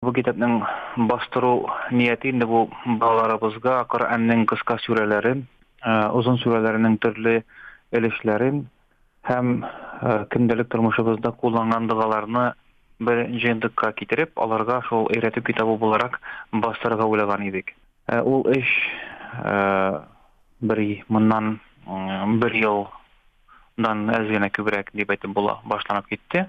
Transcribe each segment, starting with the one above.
Bu kitapның bastırу niyetinde bu bağlarımızga Kur'an'ın kıska sürelerin, uzun sürelerinin türlü eleşlerin hem gündelik turmuşumuzda kullanılan dıgalarını bir jendikka kitirip, alarga şol öğretip kitabı bularak bastırıga uylagan idik. Ol iş bundan bir yıldan ezgene kübrek diye başlanıp gitti.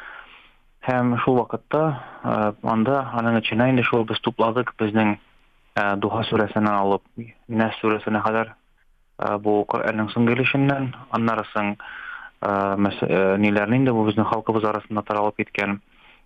Hem şu vakitte anda anın içine indi şol biz topladık bizning Duha suresinden alıp Nas suresine kadar bu Kur'an'ın son gelişinden anlarsın nilerinin de bu bizning halkımız arasında taralып ketken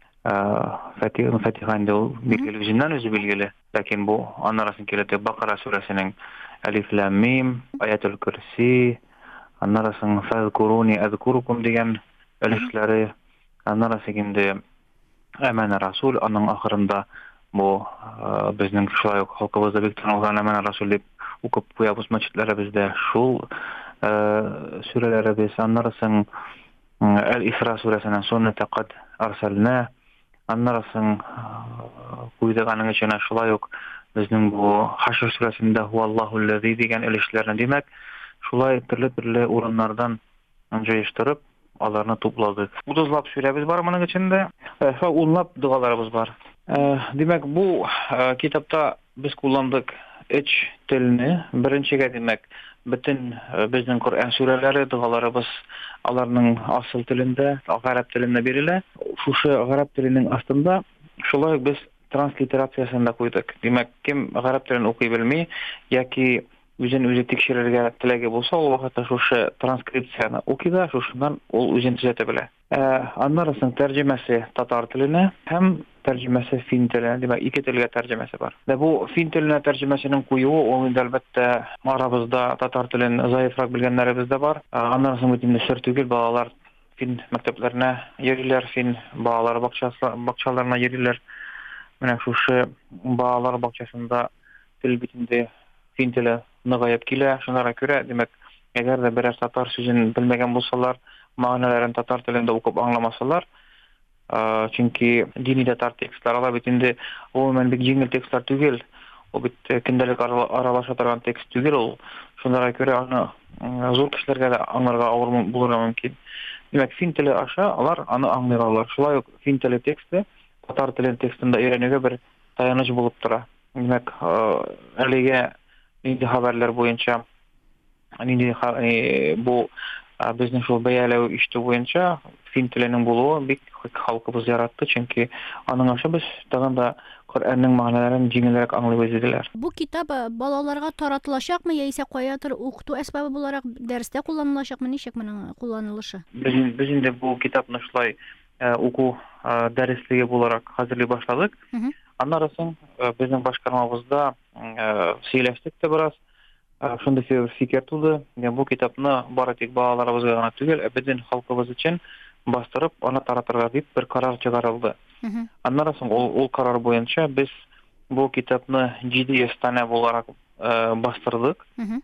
Fatiha'nın bilgili yüzünden özü bilgili. Lakin bu anlarsın kelete Bakara suresinin Alif Lam Mim, Ayatul Kürsi, anlarsın Fazkuruni azkurukum diyen ölüşleri anlarsın indi Emine Rasul anın ahırında bu bizning şulay halkımızda bir tanılan Emine Rasul dip okup koyabız mescitlere bizde şul süreleri biz anlarsın El-İsra suresinden sonra kad arsalna anlarsın kuyduğanın içine şulay yok bizning bu Haşr suresinde huvallahu'llezî diyen elişlerini demek şulay türlü oranlardan önceiştirip alarını topladık. Bu dızlap süremiz var bunun içinde. Unlap dualarımız var. Demek bu kitapta biz kullandık iç dilini. Birinci demek bütün bizning Kur'an süreleri, dualarımız alarının asıl dilinde, Arap dilinde berile. Şu Arap dilinin aslında şulay biz transliterasyasında koyduk. Demek kim Arap dilini okuy bilmeyi yoki özü tekşirerge tilege bolsa, o vakitte şuşu transkripsiyаны okuyda, şuşundan ol özün tüzete bile. Anlarsın tercümesi Tatar tiline hem tercümesi Fin tiline, demek iki tilge tercümesi var. Ve bu Fin tiline tercümesinin kuyuğu, onun elbette Arabızda Tatar tilini zayıfrak bilgenlerimiz de var. Anlarsın bütünde sürtügül bağlar Fin mekteplerine yeriler, Fin bağlar bakçalarına yeriler. Mene şuşu bağlar bakçasında til bütünde Fin tili nagayıp kile, şunlara göre demek eğer de birer Tatar sözünü bilmegen bolsalar, manalaryny Tatar tilinde okup anlamasalar, çünkü dini Tatar tekstler ala bitinde o men bir jengil tekstler tügel, o bit gündelik aralaşa turgan tekst tügel, ol şunlara göre аны zor kişilerge de anlarga awır bulurga mümkin. Demek Fin tili aşa alar аны anlayarlar. Şulay ok Fin tili teksti Tatar tilinin tekstinde öğrenige bir tayanıcı bulup tura. Demek erlige nidi haberler boyunca bu bizning şu beyalew işte boyunca Fin tilinin buluğu bir halkımız yarattı. Çünkü anın aşa biz dağında Kur'an'ın manalarını jеңелрәк anlayıp ediler. Bu kitap balalarga taratılacakmı yaisa koyatır okutu esbabı bularak derste kullanılacakmı, nişek menin kullanılışı? Bizim de bu kitapны şulay oku dersligi bularak hazırlay başladık. Anlarsın bizning başkarmabızda söyleştik de biraz. Şunda bir fikir tudu. Bu kitapны baratik bağlarımızga gana tügel, bütün halkımız için bastırıp ana taratırga deyip bir karar çıkarıldı. Anlarsın ol karar boyunca biz bu kitapны 700 tane bularak bastırdık.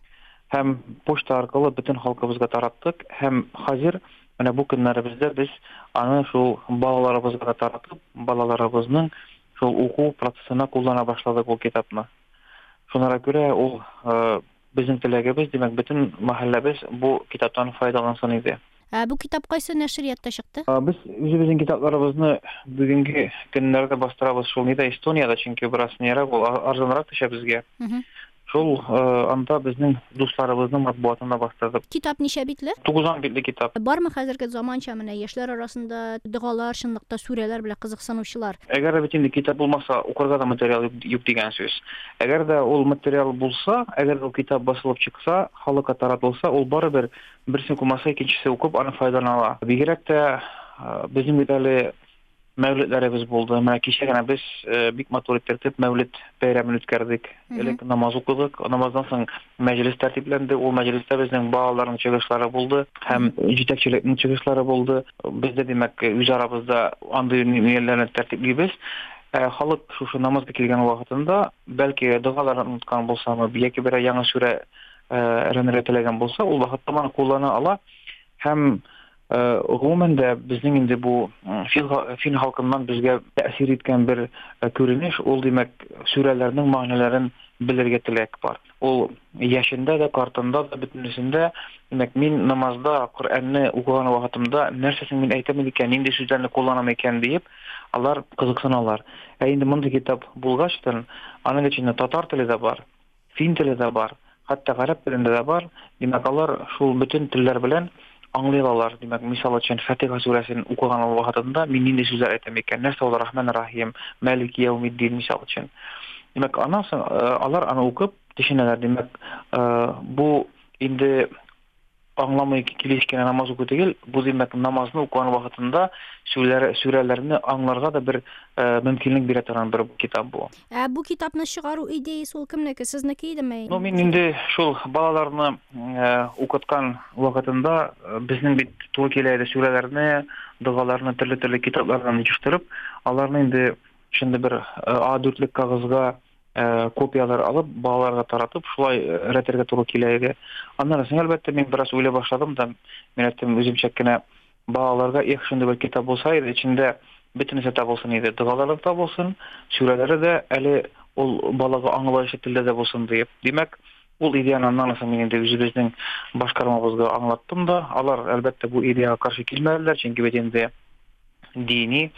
Hem poçta arkalı bütün halkımızga tarattık. Hem hazır bu günlerimizde biz anı şu balalarımızga taratıp balalarımızın şu oku prosesine kullana başladık bu kitapны. Şunlara göre ol bizim tilegimiz demek bütün mahallemiz bu kitaptan faydalansın idi. Bu kitap qaysı neşriyatda çıktı? Biz bizim kitaplarımızı bugünkü günlerde bastırabız şol nida Estoniyada, çünkü biraz niyerek ol arzanrak düşe bizge. Şol anda bizning dostlarımızın matbuatında bastırdık. Kitap neçe bitli? 9 bitli kitap. Var mı hazırki zamança mene yaşlar arasında dualar, şınlıkta sureler bile kızıksanıwçylar? Eğer de bütün kitap olmasa okurga da material yok degan söz. Eğer de ol material bulsa, eğer o kitap basılıp çıksa, halka taratılsa, ol baribir birisi okumasa ikincisi okup ana faydalanala. Bigirek de bizim bitali mevlidlerimiz buldu. Mena kişegene biz bik motor tertip mevlid bayramını ötkärdik. Elek namaz okuduk. Namazdan soň meclis tertiplendi. O mecliste bizning bağlarning çygyşlary buldu. Hem jetekçilikning çygyşlary buldu. Bizde demek üz arabızda andy yerlerini tertipleybiz. Halk şu namazga kelgen wagtynda belki dualarını unutkan bolsa, yoki bir ýangy süre öğrenilegen bolsa, ol wagtda mana kullana ala hem Гомумән дә безнең инде бу фин халкыннан безгә тәэсир иткән бер күренеш, ул димәк сүрәләрнең мәгънәләрен белергә теләк бар. Ул яшендә дә, картында да, бөтенесендә, димәк, мин намазда Коръәнне укыган вакытымда нәрсәсен мин әйтәм икән, нинди сүзләрне кулланам икән дип, алар кызыксыналар. Инде мондый китап булгач, аның içендә татар теле дә бар, фин теле дә бар, хәтта гарәп телендә дә бар. Димәк, алар шул бөтен телләр белән аңлый алалар. Димәк, мисал өчен Фатиха сүрәсен укыган вакытында мин нинди сүзләр әйтәм икән, нәрсә ул Рахман-Рахим, Малик Яумиддин мисал өчен. Димәк, аннан алар аны укып төшенәләр. Димәк, бу инде аңламый килешкән намаз уку түгел, бу димәк намазны укыган вакытында сүрәләрне аңларга да бер мөмкинлек бирә торган бер китап бу. Бу китапны чыгару идеясы ул кемнеке? Сезнеке идеме? Мин инде шул балаларны укыткан вакытында безнең бит туры килә иде сүрәләрне, дугаларны төрле китаплардан җыштырып, аларны инде шундый бер A4-лек кагызга копиялар алып, балаларга таратып, шулай рәтергә туры килә иде. Аннан соң әлбәттә мин бераз уйлый башладым да, мин әйттем үземчә генә балаларга шундый бер китап булса иде, içендә бөтенесе табылсын иде, дугалары табылсын, сүрәләре дә әле ул балага аңлаешлы телдә дә булсын дип. Димәк, ул идеяны аннан соң мин инде үзебезнең башкармабызга аңлаттым да, алар әлбәттә бу идеяга каршы килмәделәр, чөнки бит инде дини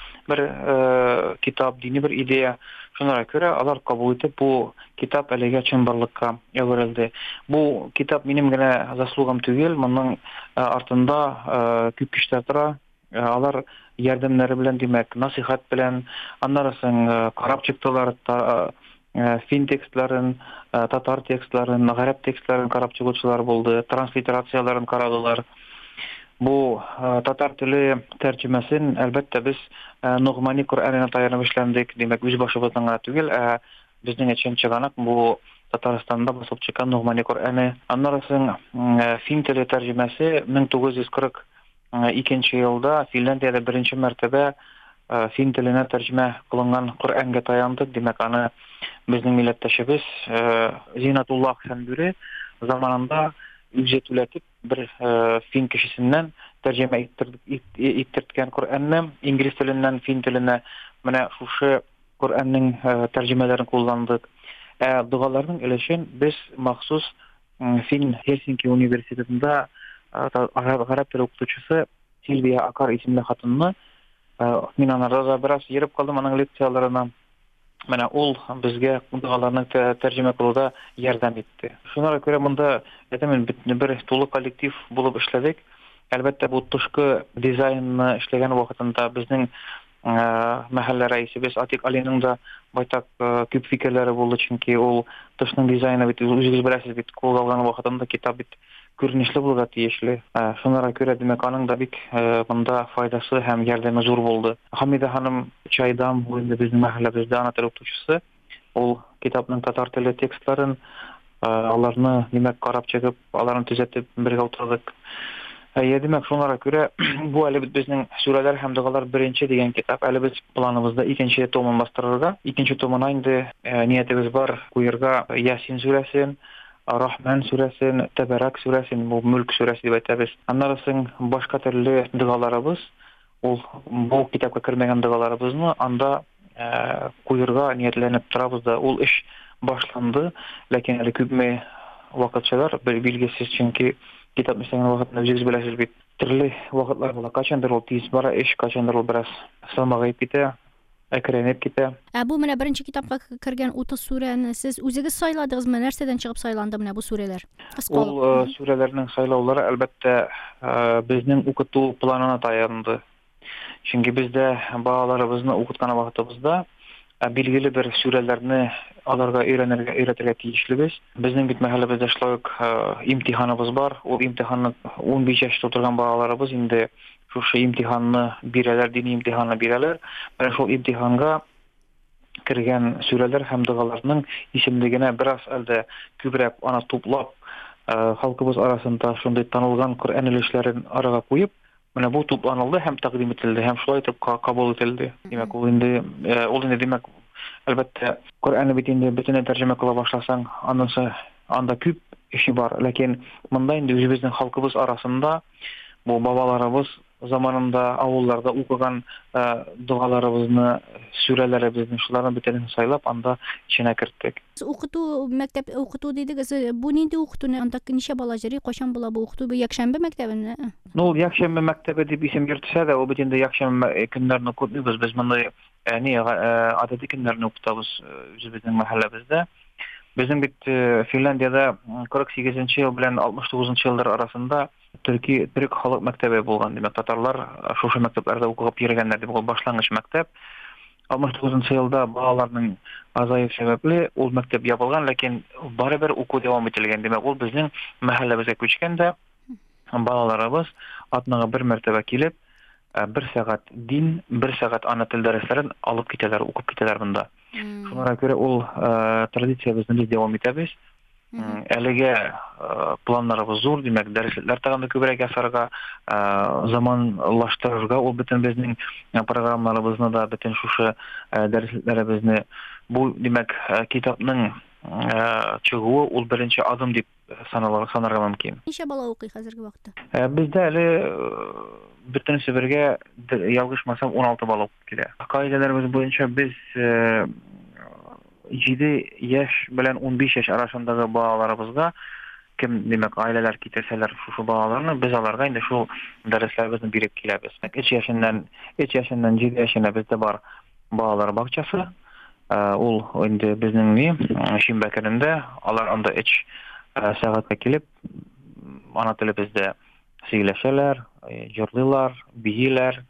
бер китап, дини бер идея. Шуңа күрә алар кабул итеп бу китап әлегә чынбарлыкка әверелде. Бу китап минем генә заслугам түгел, моның артында күп кешеләр тора. Алар ярдәмнәре белән, димәк, насихат белән, аннан соң карап чыктылар, фин текстларын, татар текстларын, гарәп текстларын карап чыгучылар булды, транслитерацияларын карадылар. Бу татар теле тәрҗемәсен әлбәттә без Нугмани Коръәненә таянып эшләндек. Димәк, үз башыбыздан гына түгел, безнең өчен чыганак бу Татарстанда басылып чыккан Нугмани Коръәне. Аннан соң фин теле тәрҗемәсе 1942 елда Финляндиядә беренче мәртәбә фин теленә тәрҗемә кылынган Коръәнгә таяндык. Димәк, аны безнең милләттәшебез Зинатулла Хәнбүре заманында үзе түләтеп бер фин кешесеннән тәрҗемә иттерткән Коръәнне инглиз теленнән фин теленә менә шушы Коръәннең тәрҗемәләрен кулландык. Дугаларның өлешен без махсус Фин Хельсинки университетында гарәп теле укытучысы Сильвия Акар исемле хатынны мин анарда да бераз йөреп калдым аның лекцияларына. Менә ул безгә дугаларны тәрҗемә кылуда ярдәм итте. Шуңа күрә монда бер тулы коллектив булып эшләдек. Әлбәттә, бу тышкы дизайнны эшләгән вакытында безнең мәхәллә рәисебез Атик Алиның да байтак күп фикерләре булды, чөнки ул тышның дизайны бит үзегез беләсез бит, кулланган вакытында китап бит күренешле булырга тиешле. Шуңа күрә, димәк, аның да бик монда файдасы һәм ярдәме зур булды. Хамида ханым Чайдам инде безнең мәхәлләбездә ана теле укытучысы. Ул китапның татар теле текстларын аларны, димәк, карап чыгып, аларны төзәтеп бергә утырдык. Димәк, шуңа күрә бу әле безнең сүрәләр һәм дугалар беренче дигән китап. Әле без планыбызда икенче томын бастырырга. Икенче томына инде ниятебез бар куярга Ясин сүрәсен, Рахман сүрәсен, Тәбәрәк сүрәсен, бу Мүлк сүрәсе дип әйтәбез. Аннан соң башка төрле дугаларыбыз, ул бу китапка кермәгән дугаларыбызны анда куярга ниятләнеп торабыз да. Ул эш башланды, ләкин әле күпме вакытчалар билгесез, чөнки китап эшләгән вакытта үзегез беләсез бит, төрле вакытлар була. Качандыр ул тиз бара эш, качандыр ул бераз сылмагып китә, әкренеп китә. Бу менә беренче китапка кергән 30 сүрәне сез үзегез сайладыгызмы? Нәрсәдән чыгып сайланды менә бу сүрәләр? Ул сүрәләрнең сайлаулары әлбәттә безнең укыту планына таянды. Чөнки бездә балаларыбызны укыткан вакытыбызда билгеле бер сүрәләрне аларга өйрәтергә тиешлебез. Безнең бит мәхәлләбездә шулай имтиханыбыз бар. Ул имтиханны 15 яшьтә тутырган балаларыбыз инде шушы имтиханны бирәләр, дини имтиханны бирәләр. Менә шул имтиханга кергән сүрәләр һәм дугаларның исемлегенә бераз әлдә күбрәк аны туплап, халкыбыз арасында шундый танылган Коръән өлешләрен арага куеп, менә бу тупланылды һәм тәкъдим ителде, һәм шулай итеп кабул ителде. Димәк, ул инде димәк, әлбәттә, Коръәнне бит инде бөтенләй тәрҗемә кыла башласаң, анда күп эше бар, ләкин монда инде үзебезнең халкыбыз арасында bu babalarыбыз zamanında avullarda okugan dualarыбызны, сүрәләребезне шуларны бөтенен сайлап, анда içine кертtik. Укыту, мәктәп укыту дидегез. Бу нинди укыту? Анда ничә бала йөри? Качан була бу укыту? Бу якшәмбе мәктәбеме? Ну, якшәмбе мәктәбе дип исем йөртсә дә, ул бит инде якшәмбе көннәрне укытмыйбыз. Без монда адәти көннәрне укытабыз үзебезнең мәхәлләбездә. Безнең бит Финляндиядә 48нче ел белән 69нчы еллар арасында төрек халык мәктәбе булган. Димәк, татарлар шушы мәктәпләрдә укып йөргәннәр дип, ул башлангыч мәктәп. 69нчы елда балаларның азаеп сәбәпле ул мәктәп ябылган, ләкин барыбер уку дәвам ителгән. Димәк, ул безнең мәхәлләбезгә күчкәндә балаларыбыз атнага бер мәртәбә килеп, 1 сәгать дин, 1 сәгать ана тел дәресләрен алып китәләр, укып китәләр монда. Шуңа күрә ул традициябезне без дәвам итәбез. Әлегә планнарыбыз зур, димәк, дәресләр тагын да күбрәк ясарга, заманлаштырырга ул бөтен безнең программаларыбызны да, бөтен шушы дәресләребезне, бу, димәк, китапның чыгуы ул беренче адым дип санарга мөмкин. Ничә бала укый хәзерге вакытта? Бездә әле бөтенесе бергә ялгышмасам 16 бала укып килә. Каиделәребез буенча без 7 яшь белән 15 яшь арасындагы балаларыбызга кем, димәк, гаиләләр китерсәләр шушы балаларны, без аларга инде шул дәресләребезне биреп киләбез. 3 яшеннән 7 яшенә бездә бар балалар бакчасы. Ул инде безнең шимбә көнендә алар анда 3 сәгатькә килеп, ана телебездә сөйләшәләр, җырлыйлар, биеләр,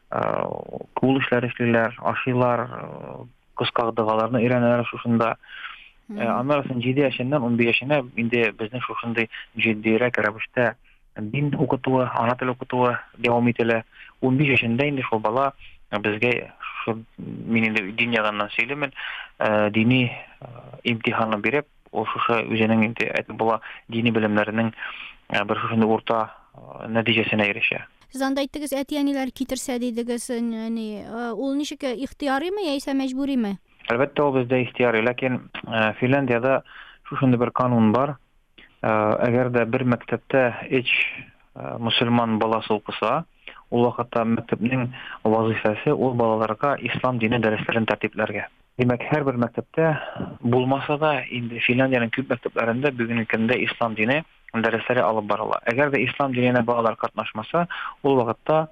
кул эшләре эшлиләр, ашыйлар, кыска дәгъваларны өйрәнәләр шушында. Аннан 7 яшеннән 15 яшенә инде безнең шушындый җитдирәк рәвештә дин укытуы, ана тел укытуы дәвам ителә. 15 яшендә инде шул бала безгә, мин инде дин ягыннан сөйләмен, дини имтиханны биреп, ул шушы үзенең инде әйтеп була дини белемнәренең бер шушындый урта нәтиҗәсенә ирешә. Сез анда әйттегез, әти-әниләр китерсә дидегез, яни ул ничек, ихтиярыймы яисә мәҗбүриме? Әлбәттә, ул бездә ихтияри, ләкин Финляндиядә шушындый бер канун бар. Әгәр дә бер мәктәптә мөселман баласы укыса, ул вакытта мәктәпнең вазифасы ул балаларга ислам дине дәресләрен тәртипләргә. Димәк, һәрбер мәктәптә булмаса да, инде Финляндиянең күп мәктәпләрендә бүгенге көндә ислам дине дәресләре алып барыла. Әгәр дә ислам диненә балалар катнашмаса, ул вакытта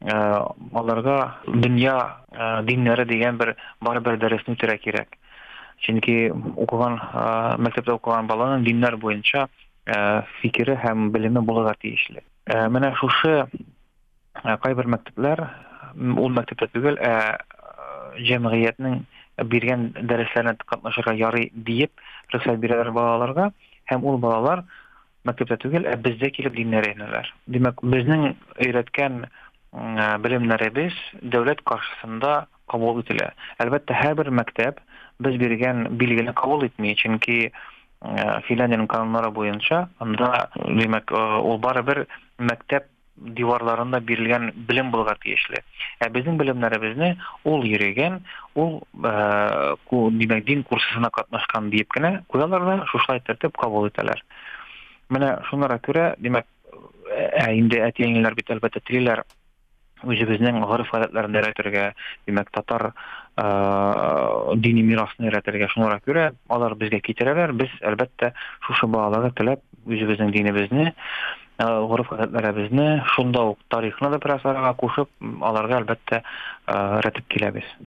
аларга дөнья диннәре дигән барыбер дәресне үтәргә кирәк. Чөнки мәктәптә укыган баланың диннәр буенча фикере һәм белеме булырга тиешле. Менә шушы кайбер мәктәпләр, ул мәктәптә түгел, җәмгыятьнең биргән дәресләренә катнашырга ярый диеп рөхсәт бирәләр балаларга, һәм ул балалар мәктәптә түгел, бездә килеп диннәр өйрәнәләр. Димәк, безнең өйрәткән белемнәребез дәүләт каршысында кабул ителә. Әлбәттә, һәрбер мәктәп без биргән билгене кабул итми, чөнки Финляндиянең кануннары буенча, анда, димәк, ул барыбер мәктәп диварларында бирелгән белем булырга тиешле. Безнең белемнәребезне ул йөрегән, ул димәк, дин курсына катнашкан диеп кенә куялар да шушлай тәртип кабул итәләр. Менә шуннан күрә, димәк, инде әти-әниләр бит әлбәттә телиләр үзебезнең гореф-гадәтләрне өйрәтергә, димәк, татар дини мирасын өйрәтергә. Шуннан күрә алар безгә китерәләр, без әлбәттә шушы балаларга теләп үзебезнең динебезне, гореф-гадәтләребезне, шунда ук тарихны да бераз арага кушып, аларга әлбәттә өйрәтеп киләбез.